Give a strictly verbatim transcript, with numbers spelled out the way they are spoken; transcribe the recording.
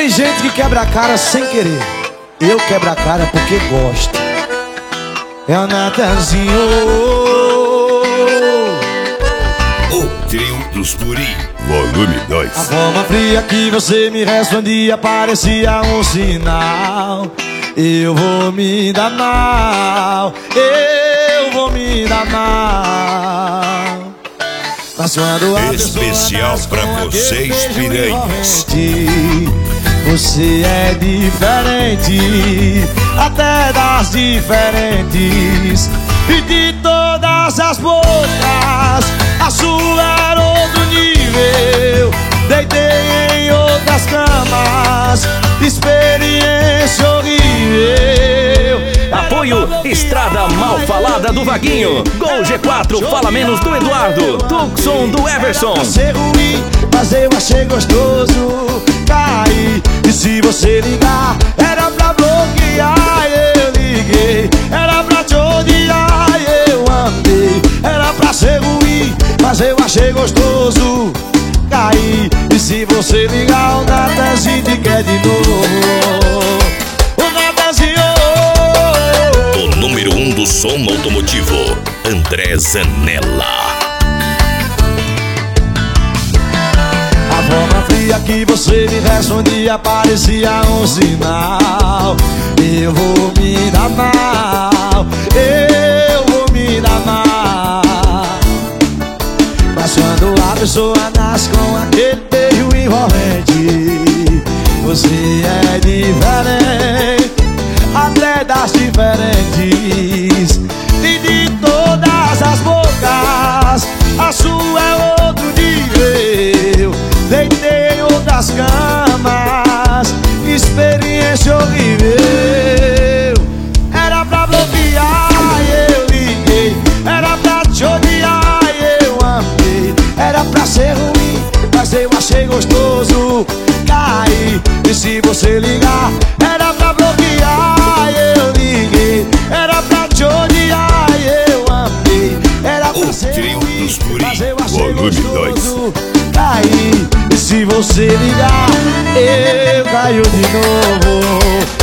Tem gente que quebra a cara sem querer. Eu quebro a cara porque gosto. É o Natanzinho. O trio dos Guri, volume dois. A forma fria que você me respondia parecia um sinal. Eu vou me dar mal, eu vou me dar mal. Mas quando a especial pra vocês, piranhas. Você é diferente, até das diferentes. E de todas as bocas, a sua era outro nível. Deitei em outras camas, experiência horrível. Apoio Estrada Mal Falada do Vaguinho. Gol G quatro, Fala Menos do Eduardo. Tucson do Everson. Pra ser ruim, mas eu achei gostoso cair. E se você ligar, era pra bloquear. Eu liguei, era pra te odiar. Eu amei, era pra ser ruim, mas eu achei gostoso cair. E se você ligar, o Natanzinho te quer de novo. O Natanzinho, o número um do som automotivo, André Zanella. A forma fria que você me respondia parecia um sinal. Eu vou me dar mal, eu vou me dar mal. Mas quando a pessoa nasce com aquele beijo envolvente, você é diferente, até das diferentes. E de todas as bocas, a sua é outro nível. Deitei em outras camas, experiência horrível. Era pra bloquear, eu liguei. Era pra te odiar, eu amei. Era pra ser ruim, mas eu achei gostoso cair. E se você ligar, era pra bloquear, eu liguei. Era pra te odiar, eu amei. Era pra ser ruim, mas eu achei gostoso cair. E se você ligar, eu caio de novo.